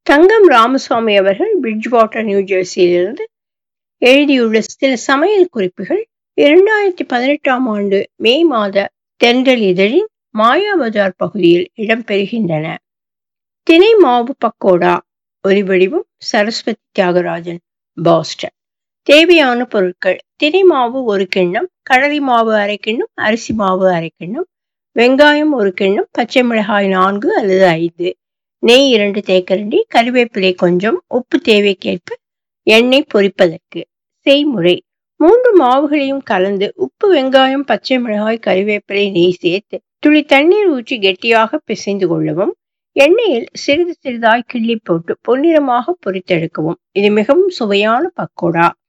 தங்கம் ராமசாமி அவர்கள் Bridgewater, new ஜெர்சியிலிருந்து எழுதியுள்ள சில சமையல் குறிப்புகள் 2018ஆம் ஆண்டு மே மாத தென்றல் இதழின் மாயா பஜார் பகுதியில் இடம்பெறுகின்றன. தினை மாவு பக்கோடா. ஒலிவடிவம் சரஸ்வதி தியாகராஜன், பாஸ்டன். தேவையான பொருட்கள்: தினை மாவு 1 கிண்ணம், கடலை மாவு அரை கிண்ணம், அரிசி மாவு அரை கிண்ணம், வெங்காயம் 1 கிண்ணம், பச்சை மிளகாய் 4 அல்லது 5, நெய் 2 தேக்கரண்டி, கறிவேப்பிலை கொஞ்சம், உப்பு தேவைக்கேற்ப, எண்ணெய் பொரிப்பதற்கு. செய்முறை: 3 மாவுகளையும் கலந்து உப்பு, வெங்காயம், பச்சை மிளகாய், கறிவேப்பிலை, நெய் சேர்த்து துளி தண்ணீர் ஊற்றி கெட்டியாக பிசைந்து கொள்ளவும். எண்ணெயில் சிறிது சிறிதாய் கிள்ளி போட்டு பொன்னிறமாக பொரித்தெடுக்கவும். இது மிகவும் சுவையான பக்கோடா.